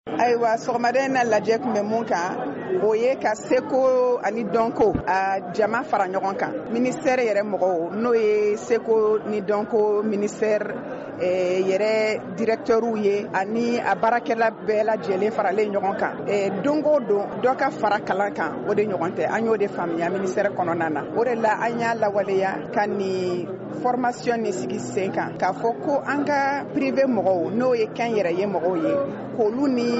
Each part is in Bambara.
Ayiwa sɔgɔmaden na lajɛ tun bɛ mun kan o ye ka seko ani dɔnko a jama fara ɲɔgɔn kan ministère yɛrɛ mɔgɔw n'o ye seko ni dɔnko ministère yɛrɛ directeurw ye ani a baarakɛla bɛɛ lajɛlen faralen ɲɔgɔn kan don o don dɔ ka fara kalan kan o de ɲɔgɔn tɛ an y'o de faamuya ministère kɔnɔna na o de la an y'a lawaleya ka ni formation ni sigi sen kan k'a fɔ ko an ka privé mɔgɔw n'o ye kɛn yɛrɛ ye mɔgɔw ye k'olu ni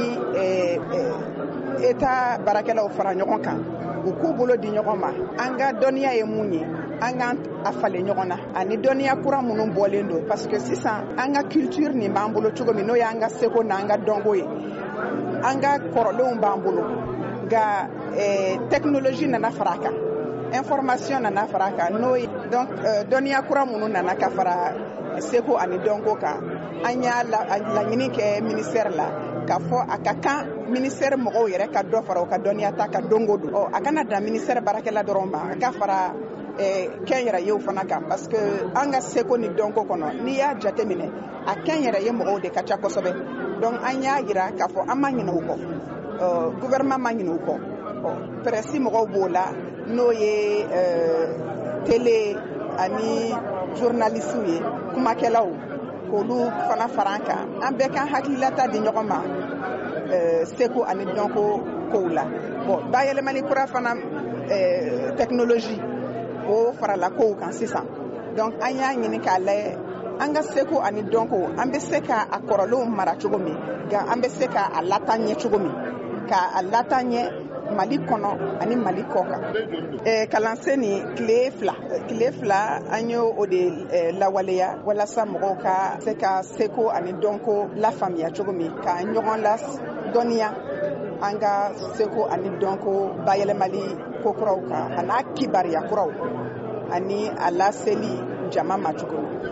État baarakɛlaw fara ɲɔgɔn kan u k'u bolo di ɲɔgɔn ma an ka dɔnniya ye mun ye an ka a falen ɲɔgɔn na ani dɔnniya kura minnu bɔlen don parce que sisan an ka culture nin b'an bolo cogo min n'o y'an ka seko n'an ka dɔnko ye an ka kɔrɔlenw b'an bolo nka technologie nana fara a kan information nana fara a kan n'o ye donc dɔnniya kura minnu nana ka fara seko ani dɔnko kan an y'a laɲini kɛ ministère la k'a fɔ a ka kan ministère mɔgɔw yɛrɛ ka dɔ fara u ka dɔnniya ta ka don o don a kana dan ministère baarakɛla dɔrɔn ma a ka fara kɛn yɛrɛ yew fana kan parce que an ka seko ni dɔnko kɔnɔ n'i y'a jateminɛ a kɛn yɛrɛ ye mɔgɔw de ka ca kosɛbɛ donc an y'a yira k'a fɔ an ma ɲinɛ u kɔ gouvernement ma ɲinɛ u kɔ presse mɔgɔw b'o la n'o ye télé ani journalistes ye kumakɛlaw k'olu fana fara an kan an bɛɛ kan hakililata di ɲɔgɔn ma seko ani dɔnko kow la bon bayɛlɛmani kura fana technologie o farala kow kan sisan donc an y'a ɲini k'a lajɛ an ka seko ani dɔnko an bɛ se ka a kɔrɔlenw mara cogo min nka an bɛ se ka a lataaɲɛ cogo min ka a lataaɲɛ Mali kɔnɔ ani Mali kɔ kan kalansen ni tile fila an y'o o de lawaleya walasa mɔgɔw ka se ka seko ani dɔnko lafaamuya cogo min ka ɲɔgɔn la dɔnniya an ka seko ani dɔnko bayɛlɛmali ko kuraw kan a n'a kibariya kuraw ani a laseli jama ma cogo min